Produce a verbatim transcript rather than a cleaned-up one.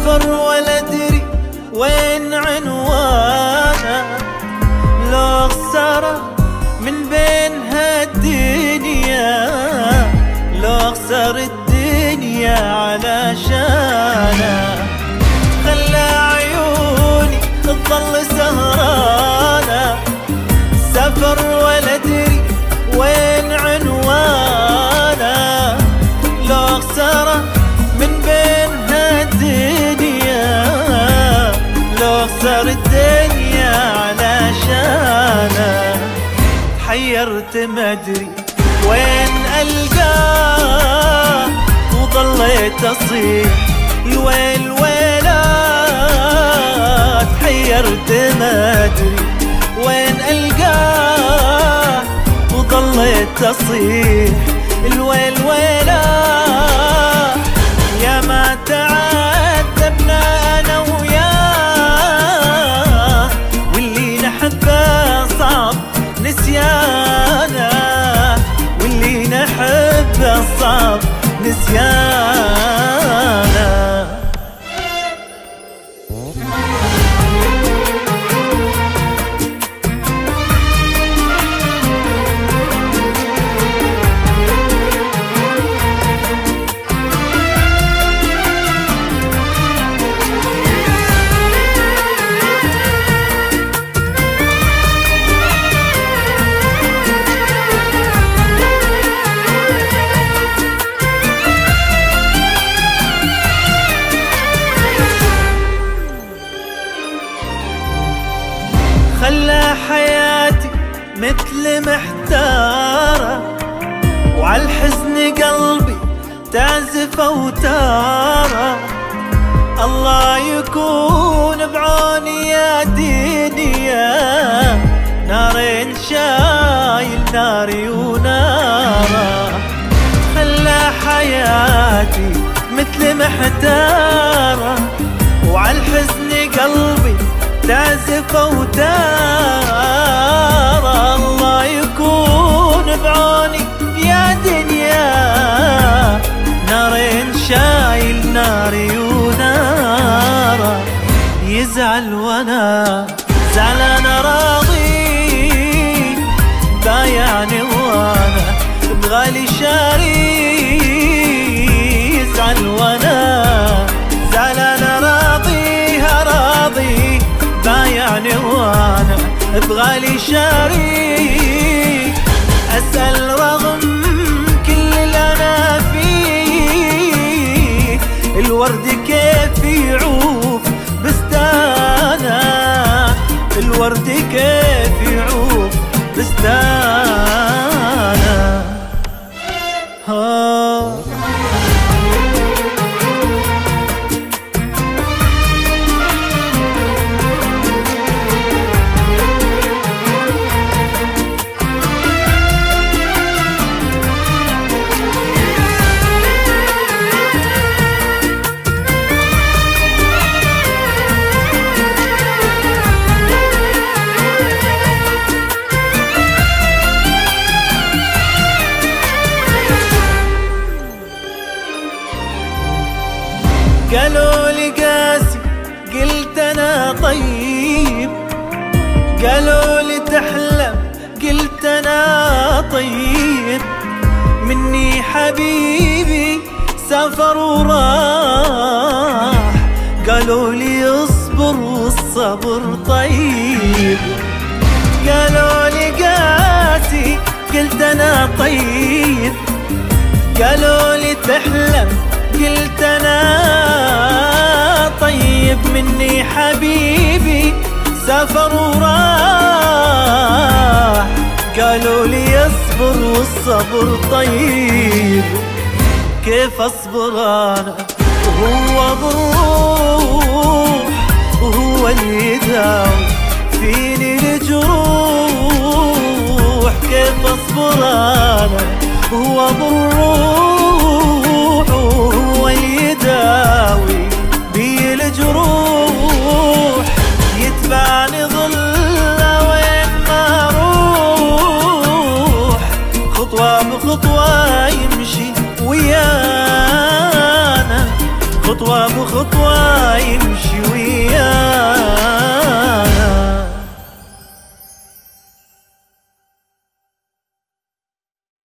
سافر ولا ادري وين عنوانه، لو خساره من بين هالدنيا، لو خسر الدنيا علشانه. خلى عيوني تظل سهرانه، سافر ولا ادري وين عنوانه، لو خسره من بين هالدنيا، لو خسر الدنيا علشانه. تحيرت مدري وين ألقاه، وظليت أصيح الويل ويلات. تحيرت مدري وين ألقاه، وظليت أصيح الويل ويلات. يا ما تعذبنا أنا وياه، واللي نحبه صعب نسيانه، واللي نحبه صعب نسيانه. خلى حياتي مثل محتارة، وعالحزن قلبي تعزف أوتارة. الله يكون بعوني يا دنيا، نارين شايل ناري ونارة. خلى حياتي مثل محتارة، وعالحزن قلبي تعزف أوتار. الله يكون بعوني يا دنيا، نارين شايل ناري ونارة. يزعل وانا زعلان راضي، بايعني وانا بغالي شاري. يزعل وانا زعلان راضي راضي، بايعني وانا بغالي شاري. اسأل رغم كل اللي انا فيه، الورد كيف يعوف بستانه، الورد كيف يعوف بستانه. ها قالوا لي قاسي قلت انا طيب، قالوا لي تحلم قلت انا طيب. مني حبيبي سافر وراح، قالوا لي اصبر والصبر طيب. قالوا لي قاسي قلت انا طيب، قالوا لي تحلم قلت انا طيب. مني حبيبي سافر وراح، قالوا لي اصبر والصبر طيب. كيف اصبر انا وهو بالروح، وهو اللي يداوي فيني الجروح. كيف اصبر انا وهو بالروح، وهو اللي يداوي بي الجروح. يتبعني ظله وين ما اروح، خطوة بخطوة يمشي ويانا، خطوة بخطوة يمشي